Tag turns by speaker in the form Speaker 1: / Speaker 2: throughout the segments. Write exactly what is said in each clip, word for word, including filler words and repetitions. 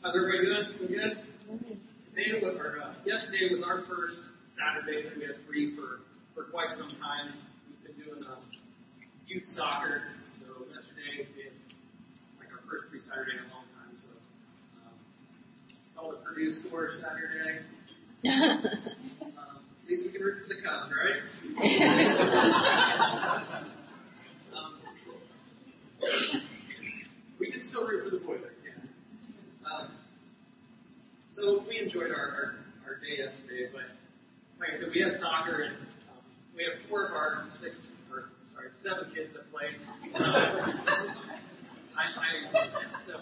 Speaker 1: How's everybody doing? Doing good? Today, was- or, uh, yesterday was our first Saturday that we had free for, for quite some time. We've been doing um, youth soccer. So yesterday we had like our first free Saturday in a long time. So um, saw the Purdue score Saturday. Um, at least we can root for the Cubs, right? um, we can still root for the Boilers. Um, so we enjoyed our, our, our day yesterday, but like I said, we had soccer and um, we have four of our six, or sorry, seven kids that played. Uh, I, I understand. So,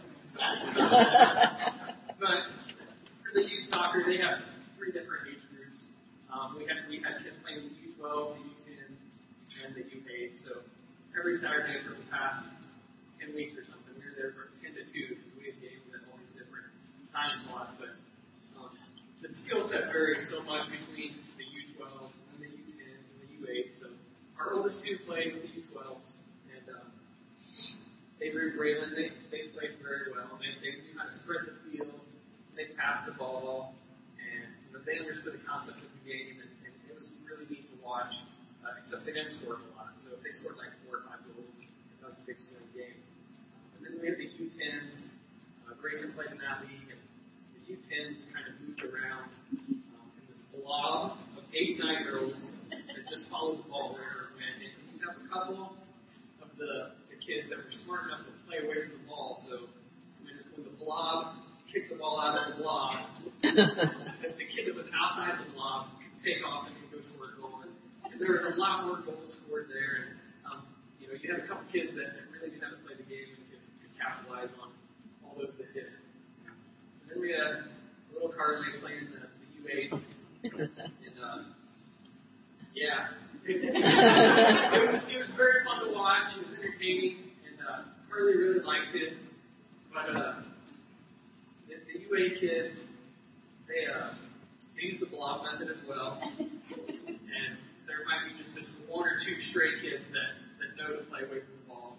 Speaker 1: but for the youth soccer, they have three different age groups. Um, we had we had kids playing the U twelve, the U tens, and the U eight. So every Saturday for the past ten weeks or something, we were there from ten to two because we had games at all these different time slots. But um, the skill set varies so much between the U twelves and the U tens and the U eights. So our oldest two played with the U twelves, and um, Avery and Braylon, they, they played very well. They, they knew how to spread the field, they passed the ball, and you know, they understood the concept of the game, and, and it was really neat to watch, uh, except they didn't score a lot. So if they scored like four or five goals, that was a big scoring game. And then we had the U tens. Uh, Grayson played in that league, and the U tens kind of moved around um, in this blob of eight, nine-year-olds that just followed the ball wherever it went. And you have a couple of the, the kids that were smart enough to play away from the ball. So when, when the blob kicked the ball out of the blob, the, the kid that was outside the blob could take off and go score a goal. And, and there was a lot more goals scored there. And um, you know, you had a couple kids that, that really knew how to play the game and could, could capitalize on all those that didn't. And then we had little Carly playing the, the U eights. And, uh, yeah. it, was, it was very fun to watch. It was entertaining. And uh, Carly really liked it. But uh, the, the U eight kids, they, uh, they use the blob method as well. And there might be just this one or two stray kids that, that know to play away from the ball.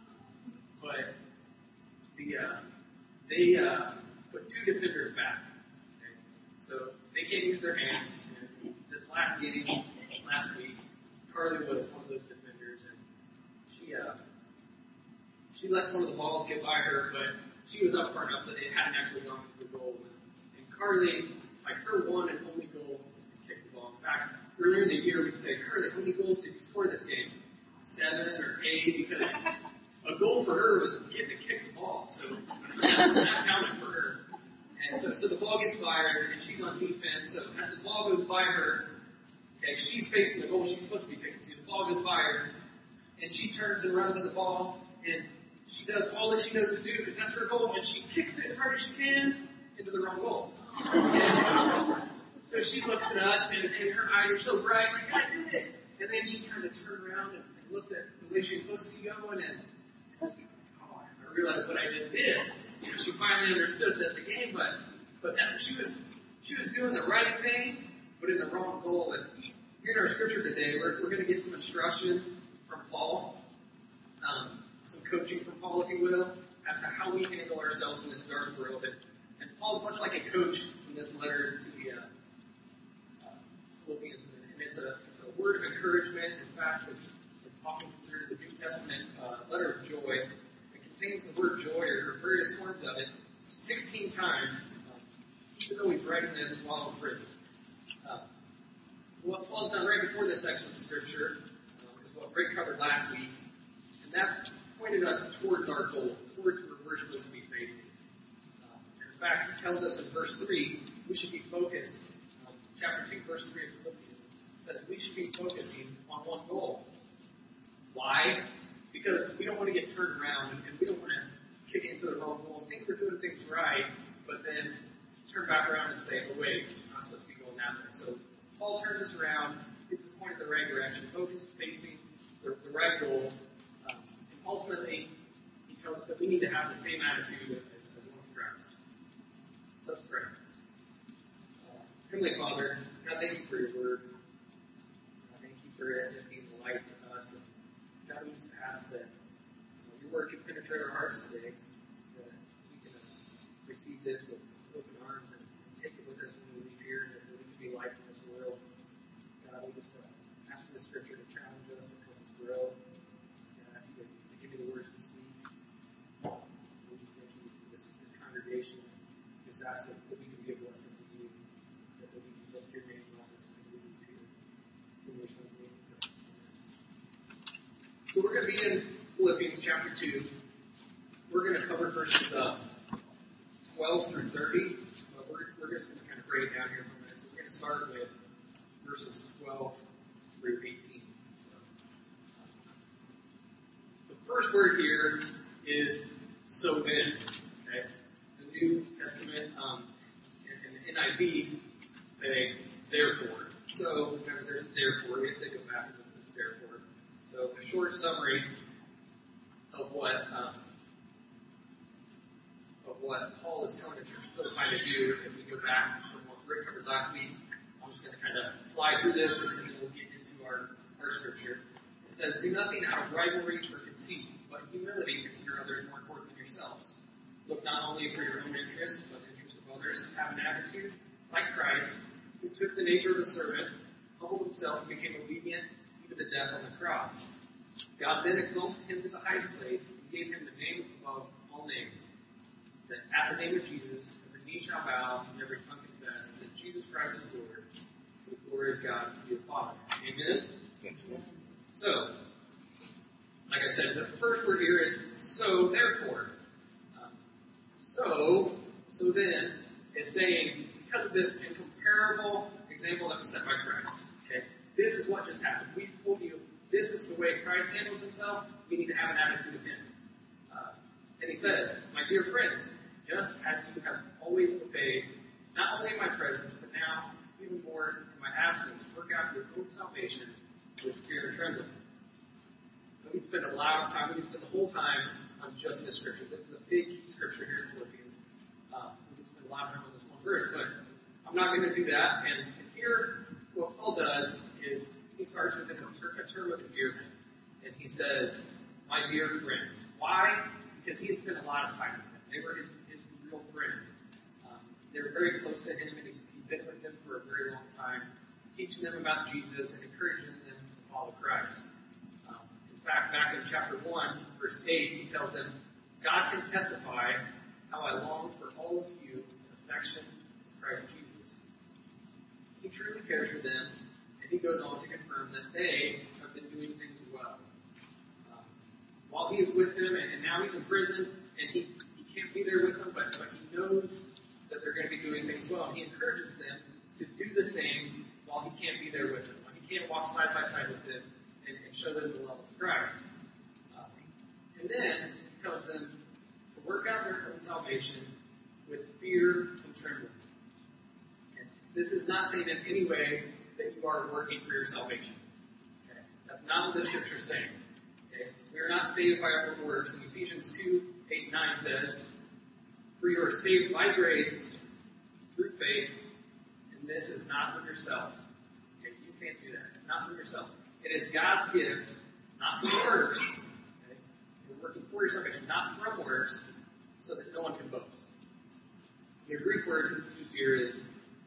Speaker 1: But the uh, they uh, put two defenders back. Okay? So they can't use their hands. And this last game, last week, Carly was one of those defenders, and she uh, she lets one of the balls get by her, but she was up far enough that it hadn't actually gone into the goal. And Carly, like her one and only goal was to kick the ball. In fact, earlier in the year we'd say, Carly, how many goals did you score this game? Seven or eight, because a goal for her was getting to kick the ball, so that, that counted for her. And so, so the ball gets by her, and she's on defense. So as the ball goes by her, okay, she's facing the goal she's supposed to be kicking to. The ball goes by her, and she turns and runs at the ball, and she does all that she knows to do because that's her goal, and she kicks it as hard as she can into the wrong goal. And so she looks at us, and, and her eyes are so bright, like, I did it. And then she kind of turned around and, and looked at the way she was supposed to be going, and I was like, oh, I realized what I just did. You know, she finally understood that the game, but but that she was she was doing the right thing, but in the wrong goal. And here in our scripture today, we're we're going to get some instructions from Paul, um, some coaching from Paul, if you will, as to how we handle ourselves in this dark world. And, and Paul's much like a coach in this letter to the uh, uh, Philippians, and, and it's a it's a word of encouragement. In fact, it's it's often considered the New Testament uh, letter of joy. Contains the word joy or various forms of it sixteen times, um, even though he's writing this while in prison. Uh, what Paul's done right before this section of scripture um, is what Rick covered last week, and that pointed us towards our goal, towards where we're supposed to be facing. Uh, in fact, he tells us in verse three we should be focused. Um, chapter two, verse three of Philippians says we should be focusing on one goal. Why? Because we don't want to get turned around and we don't want to kick into the wrong goal and think we're doing things right, but then turn back around and say, oh wait, I'm not supposed to be going that way. So Paul turns us around, gets us pointed in the right direction, focused, facing the, the right goal. Um, and ultimately, he tells us that we need to have the same attitude as, as one of Christ. Let's pray. Uh, Heavenly Father, God, thank you for your word. God, thank you for it being a light to us. And God, we just ask that you know, your word can penetrate our hearts today, that we can uh, receive this with open arms and take it with us when we leave here, and that we can be lights in this world. God, we just uh, ask for the Scripture to challenge us and help us grow. And I ask you to, to give me the words to speak. We just thank you for this, this congregation. Just ask that, that we can be a blessing to you, that, that we can lift your name in office because we need to. It's in your son's name. So we're going to be in Philippians chapter two. We're going to cover verses uh, twelve through thirty, but we're, we're just going to kind of break it down here for a minute. So we're going to start with verses twelve through eighteen. So, uh, the first word here is so then. Okay, the New Testament um, and, and the N I V say therefore. So remember, there's a therefore. We have to go back and look at this therefore. So a short summary of what um, of what Paul is telling the church of Philippi to do. If we go back from what Rick covered last week, I'm just going to kind of fly through this, and then we'll get into our, our scripture. It says, "Do nothing out of rivalry or conceit, but in humility consider others more important than yourselves. Look not only for your own interest, but the interest of others. Have an attitude like Christ, who took the nature of a servant, humbled himself, and became obedient even to death on the cross. God then exalted him to the highest place and gave him the name above all names, that at the name of Jesus every knee shall bow and every tongue confess that Jesus Christ is Lord, to the glory of God the Father." Amen? Amen. So, like I said, the first word here is so therefore. Um, so, so then is saying, because of this incomparable example that was set by Christ. Okay? This is what just happened. We've told you this is the way Christ handles himself. We need to have an attitude of him. Uh, and he says, "My dear friends, just as you have always obeyed, not only in my presence, but now even more in my absence, work out your own salvation with fear and trembling." So we can spend a lot of time, we can spend the whole time on just this scripture. This is a big scripture here in Philippians. Uh, we can spend a lot of time on this one verse, but I'm not going to do that. And, and here, what Paul does is he starts with a term, a term of endearment. And he says, "My dear friends." Why? Because he had spent a lot of time with them. They were his, his real friends. Um, they were very close to him, and he, he'd been with them for a very long time, teaching them about Jesus and encouraging them to follow Christ. Um, in fact, back in chapter one, verse eight, he tells them, "God can testify how I long for all of you in affection with Christ Jesus." He truly cares for them, and he goes on to confirm that they have been doing things well. Um, while he is with them, and, and now he's in prison, and he, he can't be there with them, but, but he knows that they're going to be doing things well, and he encourages them to do the same while he can't be there with them. When he can't walk side by side with them and, and show them the love of Christ. Um, and then he tells them to work out their own salvation with fear and trembling. And this is not saying in any way that you are working for your salvation. Okay? That's not what the scripture is saying. Okay? We are not saved by our own works. And Ephesians two, eight, and nine says, "For you are saved by grace through faith, and this is not from yourself." Okay? You can't do that. It's not from yourself. It is God's gift, not from works. Okay? You're working for your salvation, not from works, so that no one can boast. The Greek word used here is,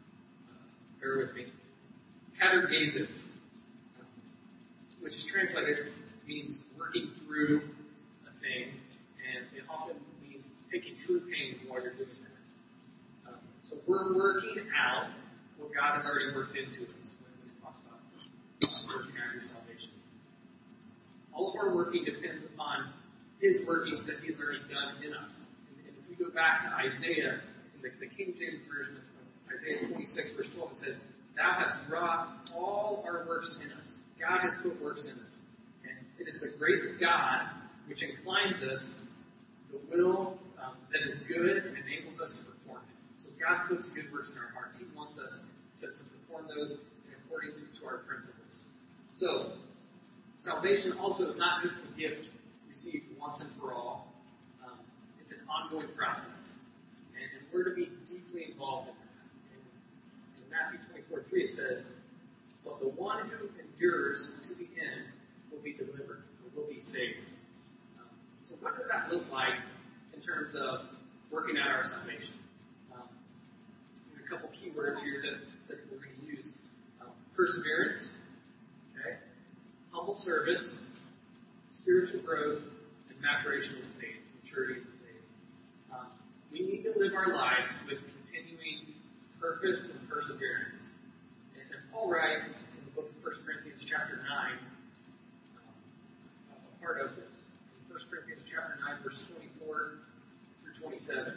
Speaker 1: uh, bear with me, katergazeth, which translated means working through a thing, and it often means taking true pains while you're doing that. Um, so we're working out what God has already worked into us when, when it talks about uh, working out your salvation. All of our working depends upon his workings that he has already done in us. And, and if we go back to Isaiah, in the, the King James Version of Isaiah twenty-six, verse twelve, it says, "Thou hast wrought all our works in us." God has put works in us. And it is the grace of God which inclines us, the will um, that is good and enables us to perform it. So God puts good works in our hearts. He wants us to, to perform those according to, to our principles. So, salvation also is not just a gift received once and for all. Um, it's an ongoing process. And, and we're to be deeply involved in that. In, in Matthew twenty-four three it says, "But the one who endures to the end will be delivered, or will be saved." Um, so what does that look like in terms of working out our salvation? couple key words here that, that we're going to use. Um, perseverance, okay, humble service, spiritual growth, and maturation in the faith, maturity in the faith. Um, we need to live our lives with continuing purpose and perseverance. And, and Paul writes in the book of First Corinthians chapter nine, um, a part of this. In First Corinthians chapter nine, verse twenty-four through twenty-seven.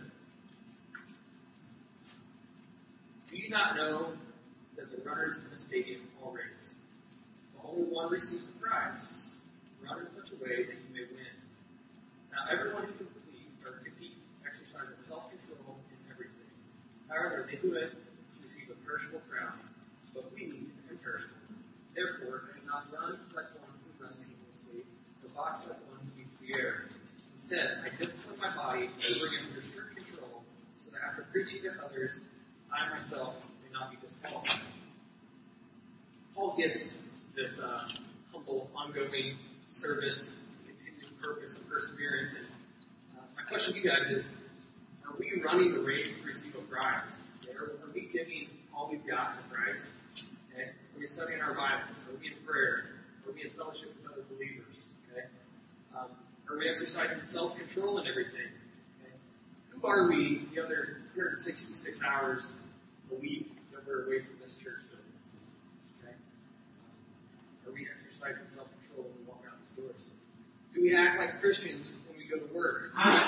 Speaker 1: Do you not know that the runners in the stadium all race, but only one receives the prize? Run in such a way that you may win. Now everyone who complete, or competes exercises self-control in everything. However, they do it to receive a perishable crown, but we an imperishable. Therefore, I do not run like one who runs aimlessly, or box like one who beats the air. Instead, I discipline my body and bring it under strict control, so that after preaching to others, I myself may not be disqualified. Paul gets this uh, humble, ongoing service, continued purpose, and perseverance. And uh, my question to you guys is, are we running the race to receive a prize? Okay? Are, are we giving all we've got to Christ? Okay? Are we studying our Bibles? Are we in prayer? Are we in fellowship with other believers? Okay? Um, are we exercising self-control in everything? Okay? Who are we the other three hundred sixty-six hours a week that we're away from this church building? Okay? Um, are we exercising self-control when we walk out these doors? Do we act like Christians when we go to work?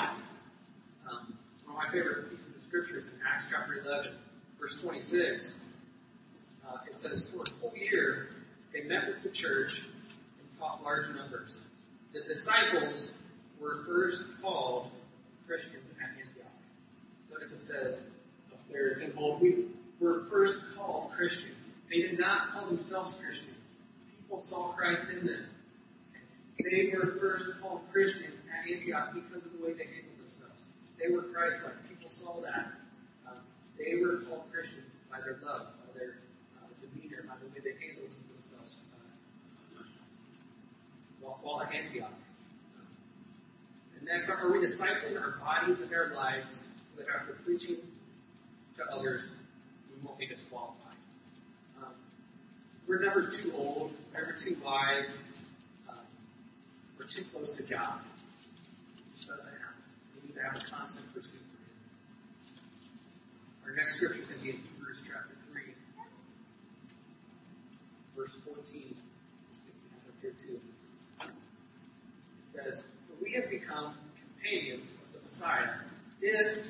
Speaker 1: Um, one of my favorite pieces of scripture is in Acts chapter eleven, verse twenty-six. Uh, it says, for a whole year, they met with the church and taught large numbers. The disciples were first called Christians at Antioch. Notice it says up there, it's in bold, we were first called Christians. They did not call themselves Christians. People saw Christ in them. They were first called Christians at Antioch because of the way they handled themselves. They were Christ-like. People saw that. Um, they were called Christians by their love, by their uh, demeanor, by the way they handled themselves uh, while, while at Antioch. Um, and next, are we discipling our bodies and our lives so that after preaching to others, we won't be disqualified? Um, we're never too old, never too wise. We're too close to God. It just doesn't happen. We need to have a constant pursuit for Him. Our next scripture is going to be in Hebrews chapter three, verse fourteen. I think we have it up here too. It says, for we have become companions of the Messiah, if,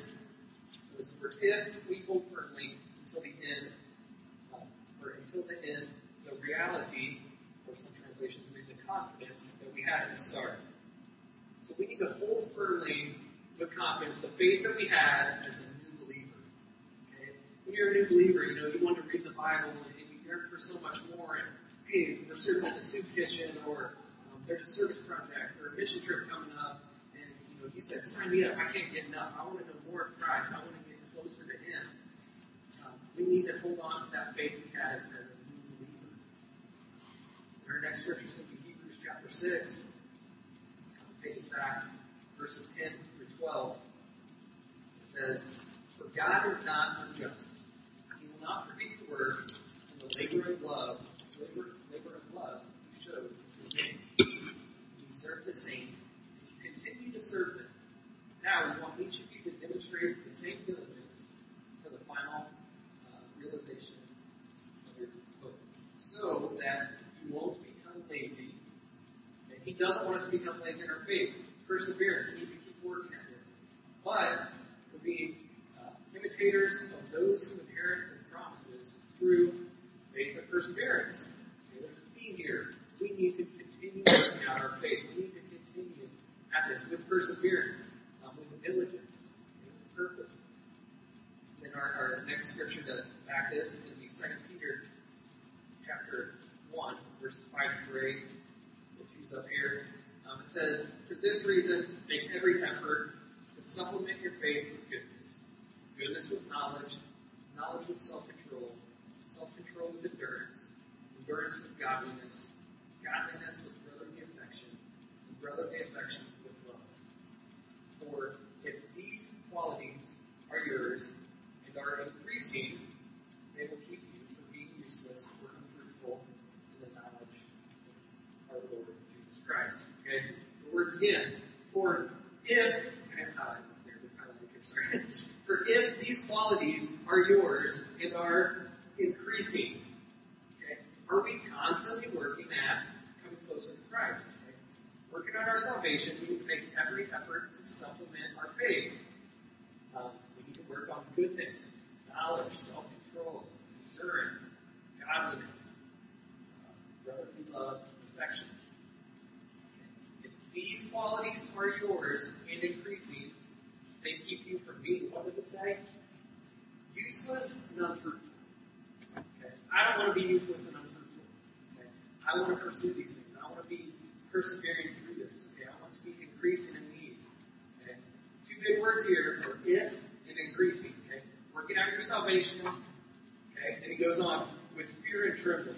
Speaker 1: if we hold firmly until the end, uh, or until the end, the reality, or some translations read the confidence that we had at the start. So we need to hold firmly with confidence the faith that we had as a new believer. Okay? When you're a new believer, you know, you want to read the Bible and, and you yearn for so much more. And hey, we're serving at the soup kitchen, or um, there's a service project or a mission trip coming up, and you know, you said, sign me up. I can't get enough. I want to know more of Christ. I want to get closer to Him. Um, we need to hold on to that faith we had as a new believer. And our next scripture is going to be Hebrews chapter six. Take it back, verses ten through twelve. It says, for God is not unjust. He will not forget your work and the labor of love, labor, labor of love you showed to Him. You serve the saints, and you continue to serve them. Now we want each of you to demonstrate the same diligence for the final uh, realization of your hope, so that you won't become lazy. And He doesn't want us to become lazy in our faith. Perseverance, we need to keep working at this. But we'll be uh, imitators of those who inherit the promises through faith and perseverance. Okay, there's a theme here. We need to continue working out our faith. We need to continue at this with perseverance, um, with diligence, okay, with purpose. Then our, our next scripture to back this is going to be Second Peter chapter one, verses five through eight. We'll choose up here. Um, it says, for this reason, make every effort to supplement your faith with goodness. Goodness with knowledge, knowledge with self-control, self-control with endurance, endurance with godliness, godliness with brotherly affection, and brotherly affection with love. For if these qualities are yours and are increasing, again. For if, and uh, there's a highlight here, sorry. For if these qualities are yours and are increasing, okay, are we constantly working at coming closer to Christ? Okay? Working on our salvation, we need to make every effort to supplement our faith. Um, we need to work on goodness, knowledge, self-control, endurance, godliness, uh, brotherly love, affection. Okay. If these qualities are yours and increasing, they keep you from being, what does it say? Useless and unfruitful. Okay. I don't want to be useless and unfruitful. Okay. I want to pursue these things. I want to be persevering through this. Okay. I want to be increasing in these. Okay. Two big words here are if and increasing. Okay. Working out your salvation. Okay. And he goes on with fear and trembling.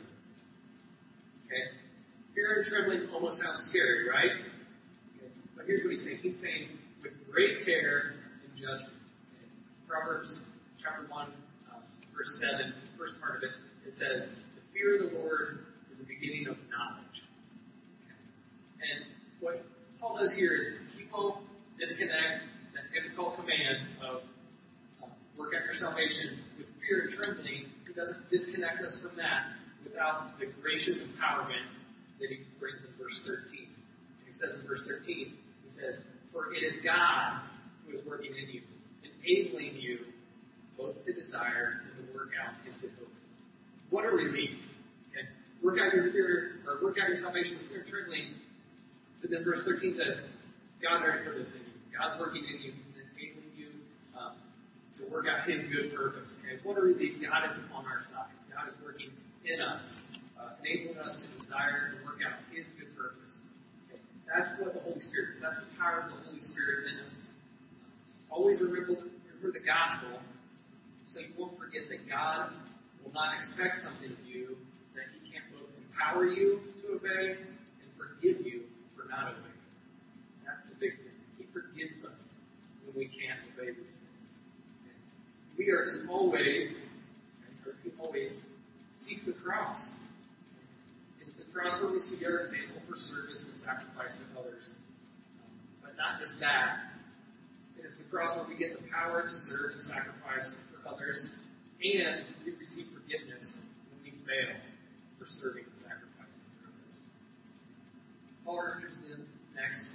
Speaker 1: Okay. Fear and trembling almost sounds scary, right? Okay. But here's what he's saying. He's saying with great care and judgment. Okay. Proverbs chapter one, uh, verse seven, the first part of it, it says, the fear of the Lord is the beginning of knowledge. Okay. And what Paul does here is people disconnect that difficult command of uh, work out your salvation with fear and trembling. He doesn't disconnect us from that without the gracious empowerment that he brings in verse thirteen. And he says in verse thirteen, he says, for it is God who is working in you, enabling you both to desire and to work out his good hope. What a relief. Okay? Work out your fear, or work out your salvation with fear and trembling. But then verse thirteen says, God's already put this in you. God's working in you. He's enabling you um, to work out his good purpose. Okay? What a relief. God is on our side. God is working in us, uh, enabling us to desire and work out his good purpose. Okay? That's what the Holy Spirit is. That's the power of the Holy Spirit in us. Always remember, remember the gospel, so you won't forget that God will not expect something of you that he can't both empower you to obey and forgive you for not obeying. That's the big thing. He forgives us when we can't obey these things. Okay? We are to always, or to always seek the cross. It is the cross where we see our example for service and sacrifice to others. Um, but not just that. It is the cross where we get the power to serve and sacrifice for others, and we receive forgiveness when we fail for serving and sacrificing for others. Paul urges them next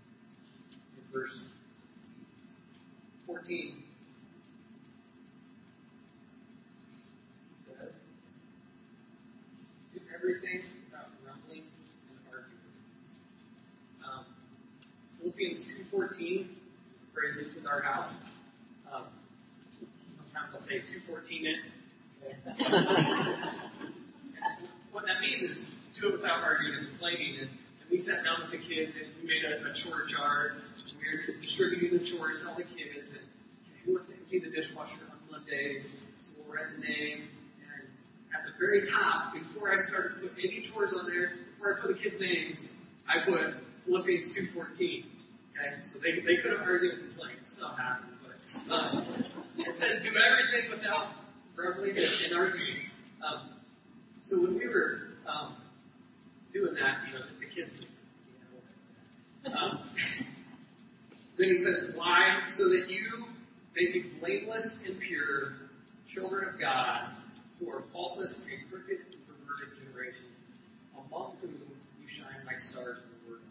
Speaker 1: in verse fourteen. He says, do everything without grumbling and arguing. Um, Philippians two fourteen. Praise it with our house. Um, sometimes I'll say two fourteen it. What that means is do it without arguing and complaining. And, and we sat down with the kids and we made a, a chore chart. We were distributing the chores to all the kids. And okay, who wants to empty the dishwasher on Mondays? So we'll write the name. And at the very top, before I started putting any chores on there, before I put the kids' names, I put Philippians two fourteen. Okay, so they they could have argued and complained. Stuff happened, but um, it says do everything without grumbling and arguing. Um, so when we were um, doing that, you know, the, the kids, you know, um, then he says, "Why? So that you may be blameless and pure, children of God, who are faultless in a crooked and perverted generation, among whom you shine like stars in the Word."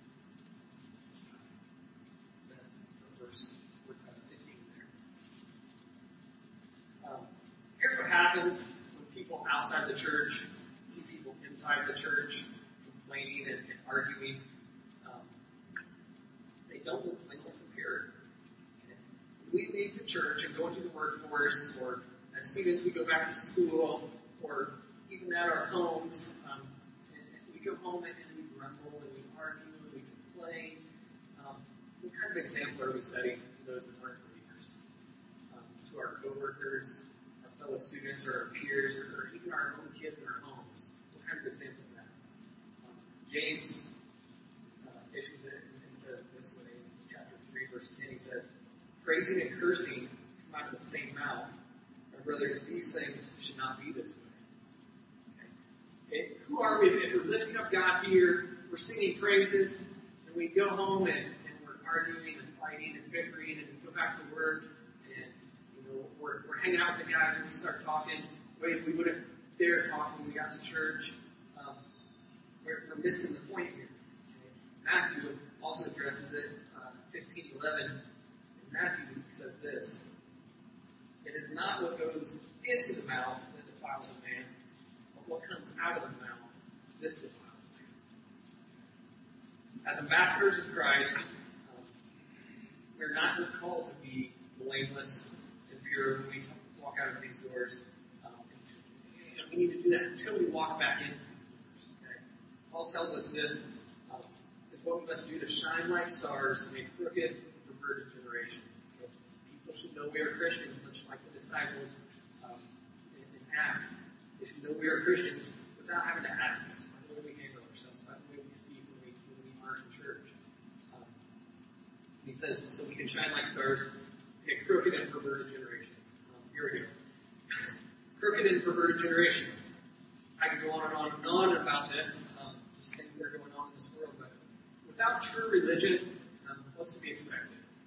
Speaker 1: Here's what happens when people outside the church see people inside the church complaining and, and arguing. Um, they don't look blameless and pure. Okay? When we leave the church and go into the workforce, or as students we go back to school, or even at our homes, um, and, and we go home and, and we grumble and we argue and we complain. Um, what kind of example are we setting to those that aren't believers? Um, to our coworkers, fellow students or our peers or, or even our own kids in our homes. What kind of example is that? Um, James uh, issues it and says this way in chapter three, verse ten. He says, praising and cursing come out of the same mouth. My brothers, these things should not be this way. Okay? It, who are we? If, if we're lifting up God here, we're singing praises, And we go home and, and we're arguing and fighting and bickering and we go back to work and, you know, we're, we're hanging out with the guys and we start talking ways we wouldn't dare talk when we got to church. Um, we're, we're missing the point here. Matthew also addresses it, uh, fifteen eleven. In Matthew, he says this: "It is not what goes into the mouth that defiles a man, but what comes out of the mouth, this defiles a man." As ambassadors of Christ, um, we're not just called to be blameless and pure when we talk, walk out of these doors. Um, and we need to do that until we walk back into these doors. Okay? Paul tells us this. What we must do to shine like stars in a crooked, perverted generation. Okay? People should know we are Christians, much like the disciples um, in, in Acts. They should know we are Christians without having to ask us, by the way we handle ourselves, by the way we speak when we, when we march in church. Um, he says, so we can shine like stars in a crooked and perverted generation. Um, here we go. Crooked and perverted generation. I could go on and on and on about this, um, just things that are going on in this world, but without true religion, um, what's to be expected?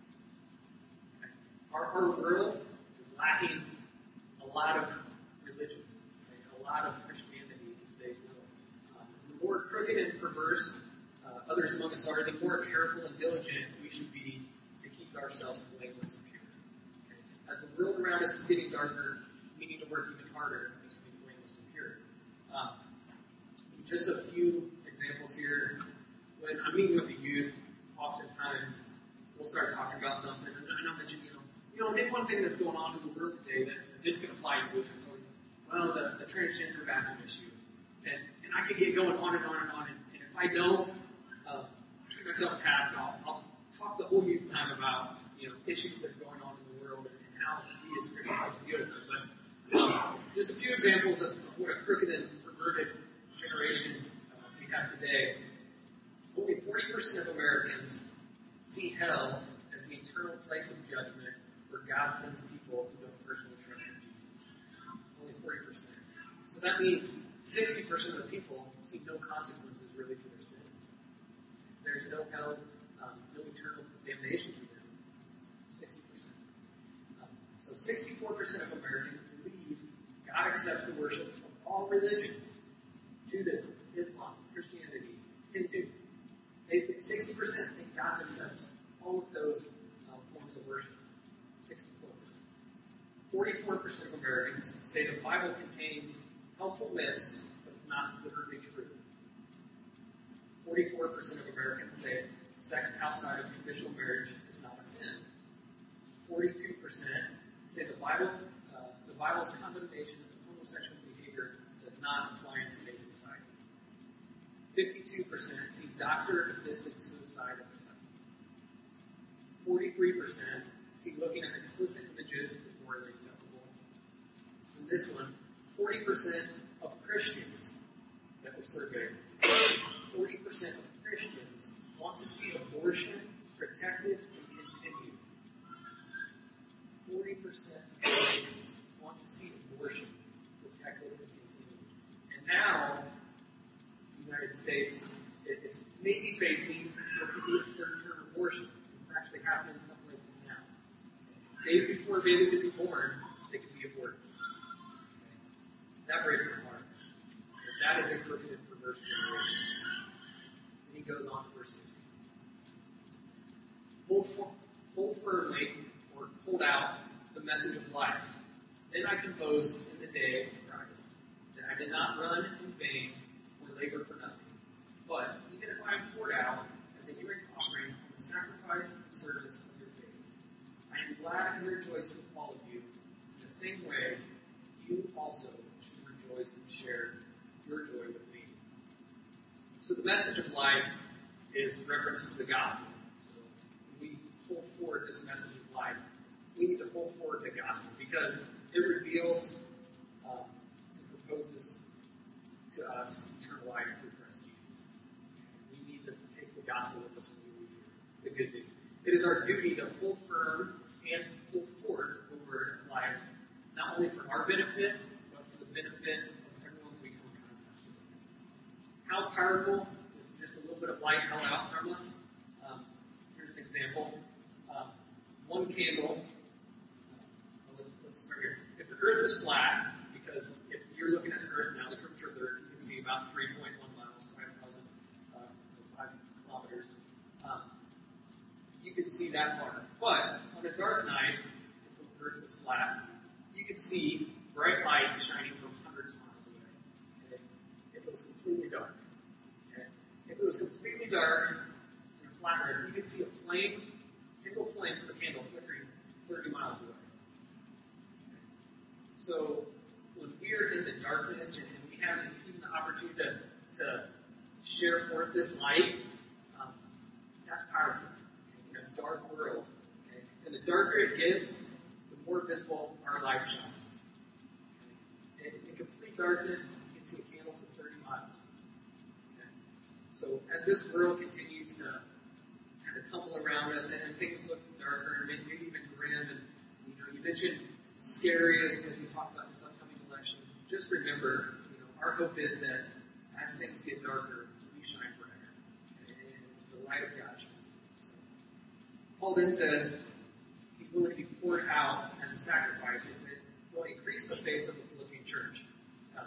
Speaker 1: Okay. Our, our world is lacking a lot of religion, okay? A lot of Christianity in today's world. Um, the more crooked and perverse uh, others among us are, the more careful and diligent we should be to keep ourselves blameless and pure. Okay? As the world around us is getting darker, we need to work even harder to be blameless and pure. Um, just a few examples here. When I'm meeting with the youth, oftentimes we'll start talking about something, and I'll mention, you know, you know, maybe one thing that's going on in the world today that this could apply to it. And so it's, well, the, the transgender bathroom issue, and and I could get going on and on and on. And, and if I don't uh, keep myself a task, I'll, I'll talk the whole youth time about, you know, issues that are going on in the world and, and how we as Christians have to deal with them. But um, just a few examples of what a crooked and perverted generation uh, we have today. Only forty percent of Americans see hell as the eternal place of judgment where God sends people who don't personally trust in Jesus. Only forty percent. So that means sixty percent of the people see no consequences really for their sins. There's no hell, um, no eternal damnation for them. sixty percent. Um, so sixty-four percent of Americans believe God accepts the worship of all religions. Judaism, Islam, Christianity, Hindu. They think sixty percent think God accepts all of those uh, forms of worship. sixty-four percent. forty-four percent of Americans say the Bible contains helpful myths, but it's not literally true. forty-four percent of Americans say sex outside of traditional marriage is not a sin. forty-two percent say the Bible, uh, the Bible's condemnation of homosexual behavior does not apply in today's society. fifty-two percent see doctor-assisted suicide as acceptable. forty-three percent see looking at explicit images as morally acceptable. And this one, forty percent of Christians that were surveyed, forty percent of Christians want to see abortion protected and continued. forty percent of Christians want to see abortion protected and continued. And now, United States is maybe facing what could be a third-term abortion. It's actually happening in some places now. Days before a baby could be born, they could be aborted. That breaks my heart. But that is a crooked and perverse generation. And he goes on to verse sixteen. Hold, for, hold firmly, or hold out, the message of life. Then I can boast in the day of Christ that I did not run in vain or labor for nothing. But even if I am poured out as a drink offering on the sacrifice and service of your faith, I am glad and rejoice with all of you. In the same way, you also should rejoice and share your joy with me. So the message of life is reference to the gospel. So when we hold forward this message of life, we need to hold forward the gospel because it reveals um, and proposes to us eternal life through Christ Jesus. We need to take the gospel with us when we leave here, the good news. It is our duty to hold firm and hold forth the word of life, not only for our benefit, but for the benefit of everyone we come in contact with. How powerful is just a little bit of light held out from us? one candle. Well, let's, let's start here. If the earth was flat, because if you're looking at the earth now, the curvature of the earth, you can see about three point one miles, five thousand, uh, five kilometers. Um, you could see that far. But on a dark night, if the earth was flat, you could see bright lights shining from hundreds of miles away. Okay? If it was completely dark. Okay? If it was completely dark in a flat earth, you could see a flame, single flame from a candle flickering thirty miles away. Okay? So when we are in the darkness and we have even the opportunity to, to share forth this light, um, that's powerful. Okay? In a dark world. Okay? And the darker it gets, the more visible our light shines. Okay? In, in complete darkness, you can see a candle for thirty miles. Okay? So as this world continues to kind of tumble around us and, and things look darker and maybe, maybe even grim, and you know, you mentioned scary as, as we talk about this upcoming election, just remember, you know, our hope is that as things get darker, we shine brighter. Okay? And the light of God shines through us. So, Paul then says he's willing to be poured out as a sacrifice if it will increase the faith of the Philippian church. Um,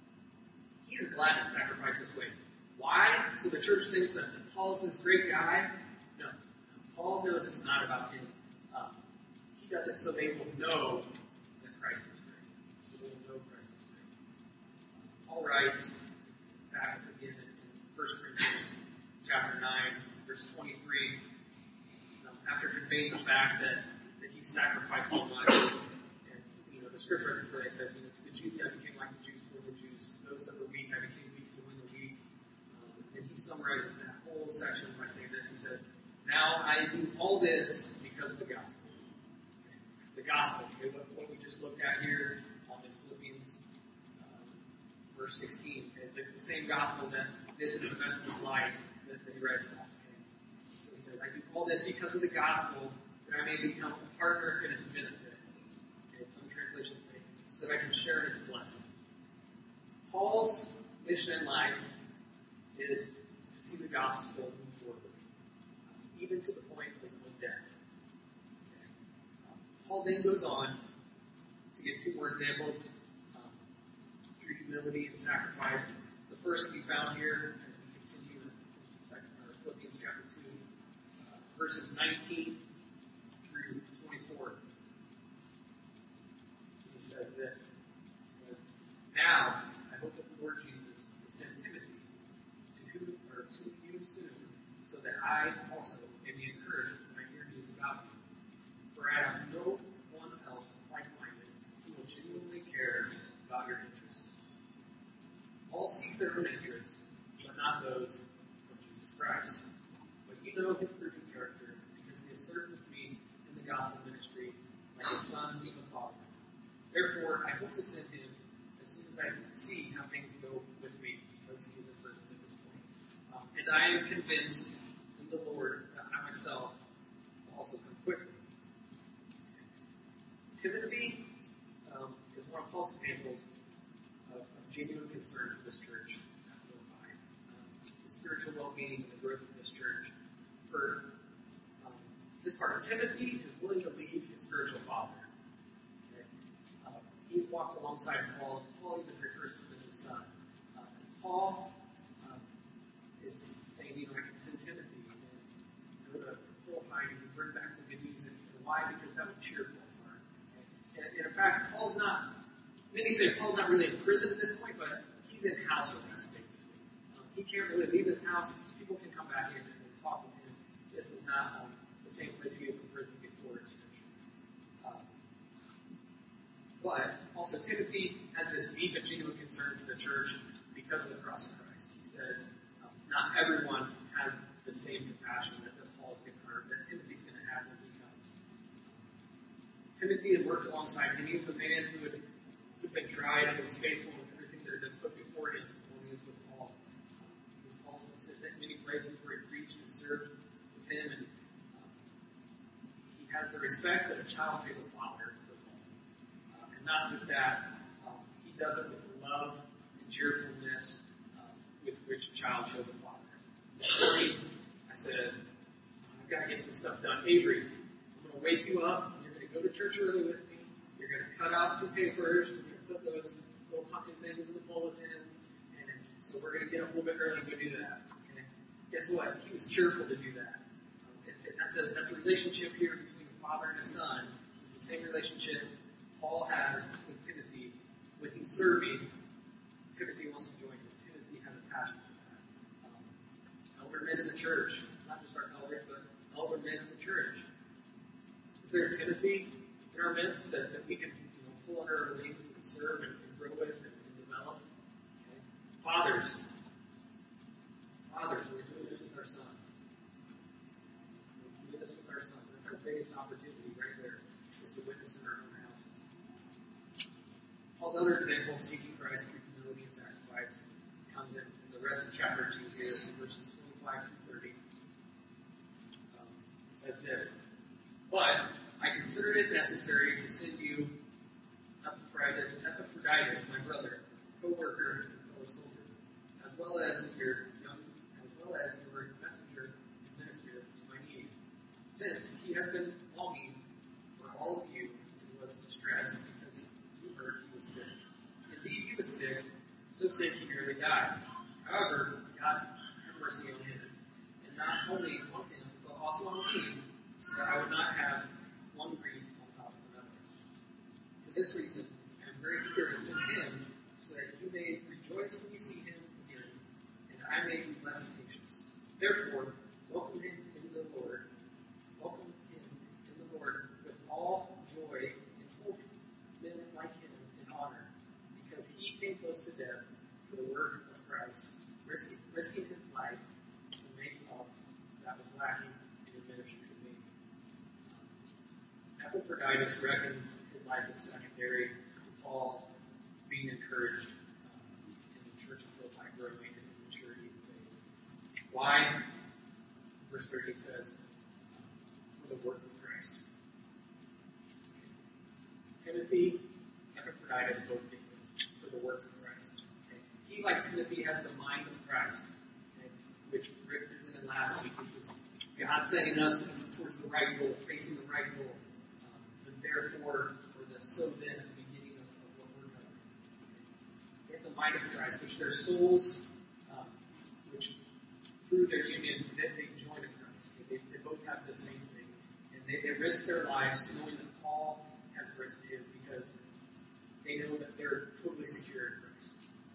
Speaker 1: he is glad to sacrifice this way. Why? So the church thinks that Paul's this great guy? No. Paul knows it's not about him. Um, he does it so they will know that Christ is great. So they will know Christ is great. Paul writes back again in First Corinthians chapter nine, verse twenty-three, um, after conveying the fact that, that he sacrificed so much, and you know the scripture today says, you know, to the Jews I became like the Jews for the Jews, to those that were weak I became weak to win the weak. Um, and he summarizes that whole section by saying this. He says, now I do all this because of the gospel. Okay. The gospel, okay, what, what we just looked at here um, in Philippians um, verse sixteen, okay, the, the same gospel that this is the best of life that, that he writes about. Okay. So he says, I do all this because of the gospel, that I may become a partner in its benefit. Okay, some translations say, so that I can share in its blessing. Paul's mission in life is to see the gospel move forward, um, even to the point of his own death. Okay. Um, Paul then goes on to give two more examples um, through humility and sacrifice. The first can be found here as we continue in second, or Philippians chapter two, uh, verses nineteen through twenty-four. He says this. He says, now I hope that the Lord Jesus to send Timothy to who or to you soon, so that I also may be encouraged when I hear news about you. For I have no one else like-minded who will genuinely care about your interests. All seek their own interests, but not those of Jesus Christ. But you know his proven character, because he has served with me in the gospel ministry like a son with a father. Therefore, I hope to send him as soon as I see how things go with me, because he is a person at this point. Um, and I am convinced in the Lord that I myself will also come quickly. Timothy um, is one of Paul's examples of, of genuine concern for this church at Philippi. Um, the spiritual well-being and the growth of this church. For um, this part, Timothy is willing to leave his spiritual father. Okay? Uh, he's walked alongside Paul, and Paul even refers to him as his son. Uh, and Paul um, is saying, you know, I can send Timothy and go to Philippi and bring back the good news. And why? Because that would cheer Paul's heart. Okay? And, and in fact, Paul's not, many say Paul's not really in prison at this point, but he's in house arrest, basically. Um, he can't really leave his house. People can come back in and talk with him. This is not um, the same place he was in prison before in Scripture. Um, but also, Timothy has this deep and genuine concern for the church because of the cross of Christ. He says, um, not everyone has the same compassion that, that Paul's going to, or that Timothy's going to have when he comes. Timothy had worked alongside him. He was a man who had, who had been tried and was faithful in everything that had been put before him when he was with Paul. Um, because Paul's assistant in many places where he preached and served with him, and um, he has the respect that a child pays a father for Paul. Uh, and not just that, um, he does it with love and cheerfulness um, with which a child shows a father. This morning, I said, I've got to get some stuff done. Avery, a going to wake you up. You're going to go to church early with me. You're going to cut out some papers. We're going to put those little pumpkin things in the bulletins. And so we're going to get up a little bit early and go do that. Okay? Guess what? He was cheerful to do that. Um, it, it, that's a that's a relationship here between a father and a son. It's the same relationship Paul has with Timothy. When he's serving, Timothy wants to join him. Timothy has a passion for that. Um, elder men in the church, not just our elders, but elder men in the church. Is there a Timothy in our midst that, that we can you know, pull under our wings and serve and, and grow with and, and develop? Okay. Fathers. Fathers, we're doing this with our sons. We're doing this with our sons. That's our biggest opportunity right there, is to witness in our own houses. Paul's other example of seeking Christ through humility and sacrifice comes in, in the rest of chapter two here, in verses twenty-five through thirty. Um, it says this, "But I considered it necessary to send you Epaphroditus, my brother, co-worker, and fellow soldier, as well as your young, as well as your messenger and minister to my need, since he has been longing for all of you and was distressed because you heard he was sick. Indeed, he was sick, so sick he nearly died. However, God had mercy on him, and not only on him, but also on me, so that I would not have one grief on top of another. For this reason, I am very eager to send him, so that you may rejoice when you see him again, and I may be less anxious. Therefore, welcome him in the Lord, welcome him in the Lord with all joy, and hold men like him in honor, because he came close to death for the work of Christ, risking, risking his life to make up that was lacking in the ministry to me." Um, Epaphroditus reckons his life is secondary to Paul being encouraged um, in the church of Philippi growing in maturity and faith. Why? Verse thirty says, "For the work of Christ." Okay. Timothy, Epaphroditus both get this, for the work of Christ. Okay. He, like Timothy, has the mind of Christ, okay, which Rick presented last week, which was God setting us towards the right goal, facing the right goal, um, and therefore, for the so then at the beginning of, of what we're covering. Okay. They have the mind of Christ, which their souls, um, which through their union, they, they join in Christ. Okay. They, they both have the same thing, and they, they risk their lives knowing that Paul has risked his, because they know that they're totally secure in Christ.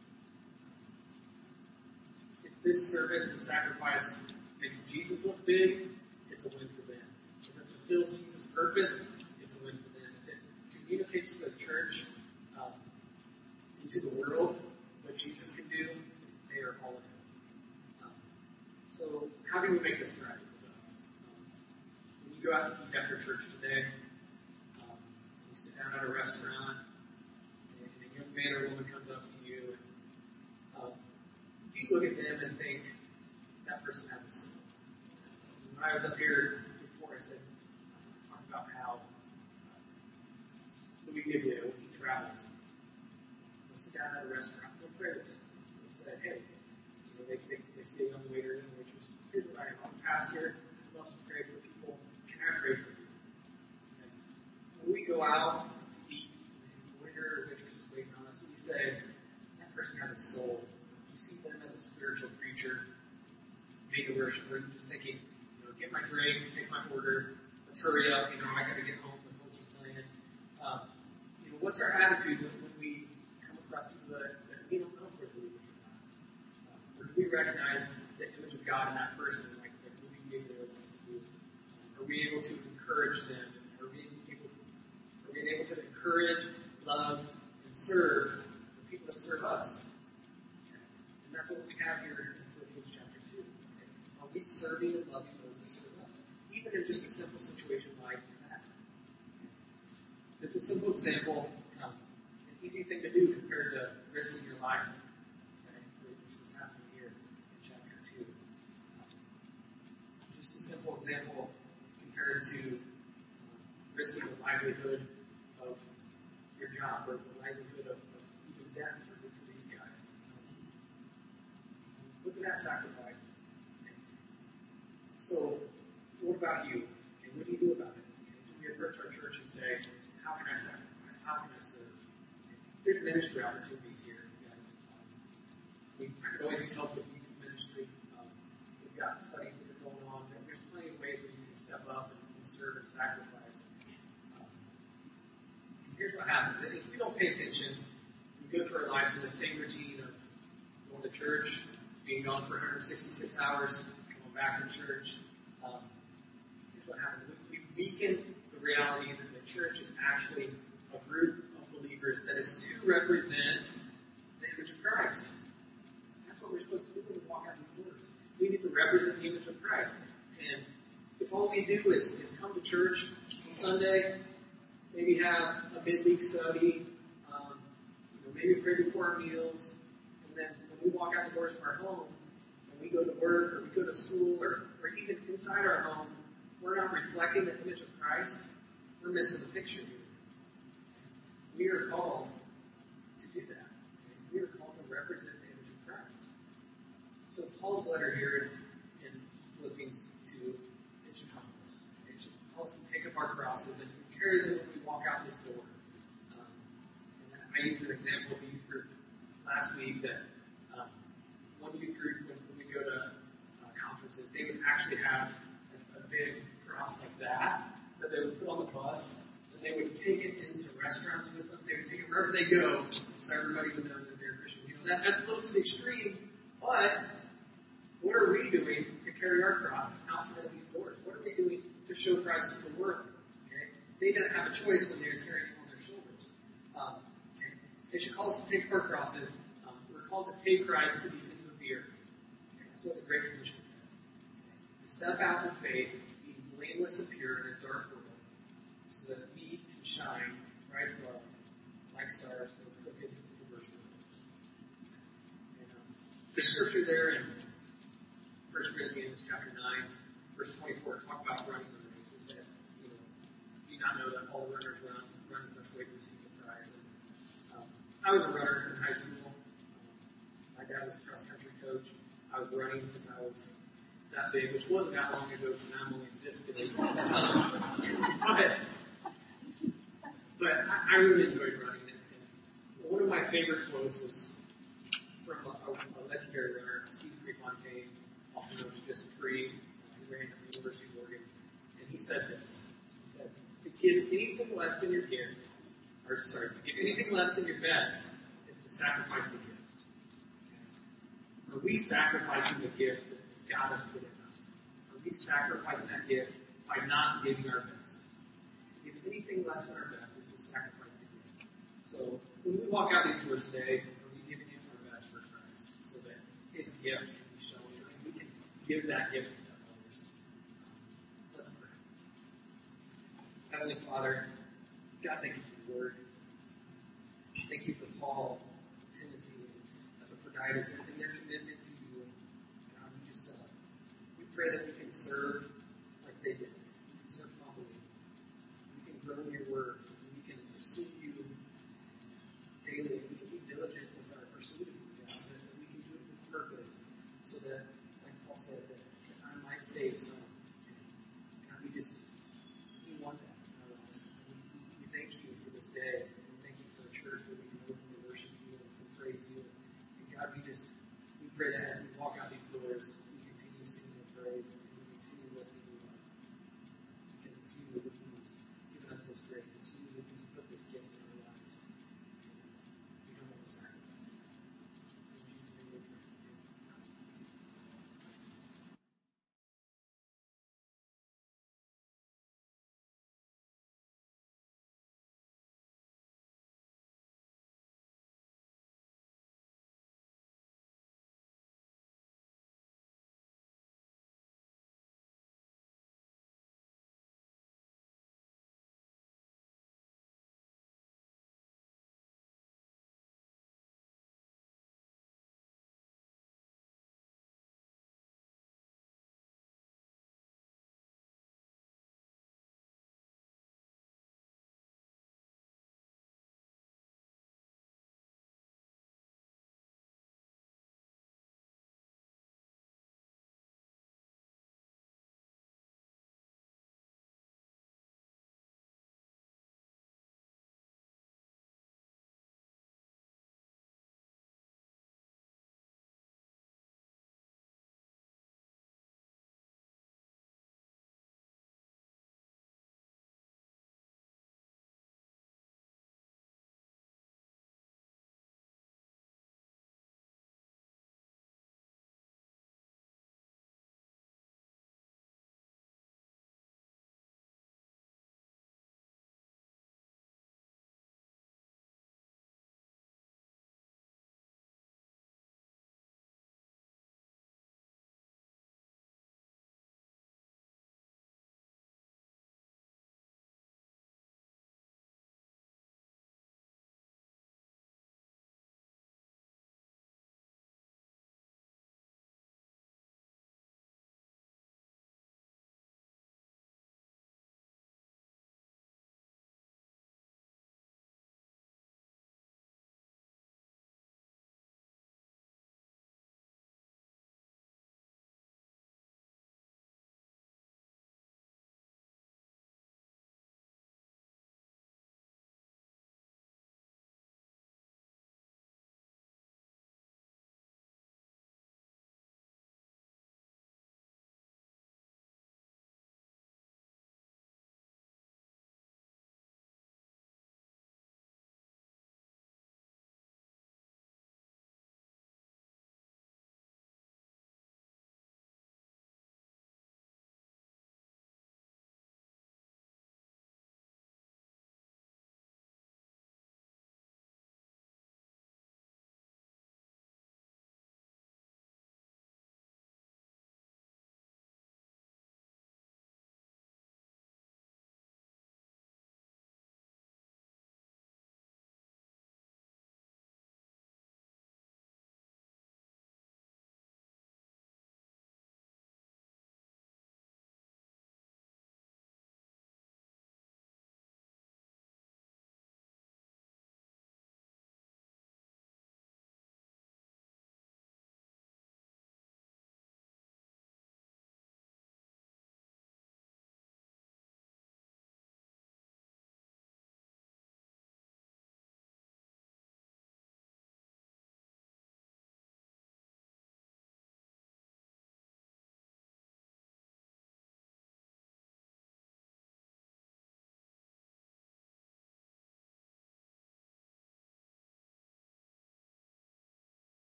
Speaker 1: If this service and sacrifice makes Jesus look big, it's a win for them. If it fulfills Jesus' purpose, it's a win for them. If it communicates to the church, um, into the world, what Jesus can do, they are all in. Um, so how can we make this practical to us? Um, when you go out to eat after church today, um, you sit down at a restaurant, and a young man or woman comes up to you, and um, do you look at them and think, that person has a soul? When I was up here before, I said, I talked about how uh, Louis Giglio, when he travels, he'll sit down at a restaurant, they'll pray with him. They'll say, hey, you know, they, they, they see a young waiter and waitress, here's what I am, I'm a pastor, I love to pray for people, can I pray for you? Okay. When we go out to eat, and the waiter or waitress is waiting on us, we say, that person has a soul. You see them as a spiritual creature. Make a worship, or just thinking, you know, get my drink, take my order, let's hurry up, you know, I gotta get home, the Colts are playing. Um, you know, what's our attitude when, when we come across people that, that we don't know if they're believers or not? Uh, or do we recognize the image of God in that person, like, like Louis Giglio wants to do? Um, are we able to encourage them? Are we able, are we able to encourage, love, and serve the people that serve us? Okay. And that's what we have here in Philippians chapter two. Are we serving and loving those that serve us? Even in just a simple situation like that. It's a simple example, um, an easy thing to do compared to risking your life, okay, which was happening here in chapter two. Um, just a simple example compared to um, risking the livelihood of your job or the livelihood of, of even death for, for these guys. Um, look at that sacrifice. So, what about you? Okay, what do you do about it? Okay, approach our church and say, how can I sacrifice? How can I serve? There's ministry opportunities here, guys. Um, we I could always use help with youth ministry. Um, we've got studies that are going on. There's plenty of ways where you can step up and, and serve and sacrifice. Um, and here's what happens. If we don't pay attention, we go through our lives in the same routine of going to church, being gone for one hundred sixty-six hours, going back to church. Um, here's what happens. We, we weaken the reality that the church is actually a group of believers that is to represent the image of Christ. That's what we're supposed to do when we walk out these doors. We need to represent the image of Christ. And if all we do is, is come to church on Sunday, maybe have a midweek study, um, you know, maybe pray before our meals, and then when we walk out the doors of our home, and we go to work, or we go to school, or, or even inside our home, we're not reflecting the image of Christ, we're missing the picture here. We are called to do that. We are called to represent the image of Christ. So Paul's letter here in, in Philippians two, it should help us. It should help us to take up our crosses and carry them when we walk out this door. Um, and I used an example of a youth group last week that um, one youth group, when, when we go to uh, conferences, they would actually have a, a big cross like that that they would put on the bus. They would take it into restaurants with them. They would take it wherever they go, so everybody would know that they're Christian. You know, that, that's a little to the extreme, but what are we doing to carry our cross outside of these doors? What are we doing to show Christ to the world? Okay? They didn't have a choice when they were carrying it on their shoulders. Um, okay? They should call us to take up our crosses. Um, we're called to take Christ to the ends of the earth. Okay? That's what the Great Commission says. Okay? To step out in faith, being blameless and pure in a dark world, so that we can shine Christ's love like stars in a crooked and perverse world. And, um, the scripture there in First Corinthians chapter nine, verse twenty-four, talk about running the race. Is that, you know, do you not know that all runners run, run in such a way to receive the prize? And, um, I was a runner in high school. Um, my dad was a cross country coach. I was running since I was that big, which wasn't that long ago because now I'm only this big. Um, but But I, I really enjoyed running it. And one of my favorite quotes was from a, a, a legendary runner, Steve Prefontaine, also known as Just Free. He ran at the University of Oregon. And he said this. He said, to give anything less than your gift, or sorry, to give anything less than your best is to sacrifice the gift. Okay? Are we sacrificing the gift that God has put in us? Are we sacrificing that gift by not giving our best? To give anything less than our best, sacrifice the gift. So when we walk out these doors today, are we giving him our best for Christ so that his gift can be shown and we can give that gift to others? Let's pray. Heavenly Father, God, thank you for your word. Thank you for Paul, Timothy, and Epaphroditus, and their commitment to you. God, we just uh, we pray that we can serve like they did. We can serve humbly. We can grow in your word. Pursue you daily. We can be diligent with our pursuit of you, God, that, that we can do it with purpose so that, like Paul said, that, that I might save some. God, we just, we want that in our lives. We, we thank you for this day. We thank you for a church where we can openly worship you and, and praise you. And God, we just, we pray that as we walk out these doors, we continue singing and praise and we continue with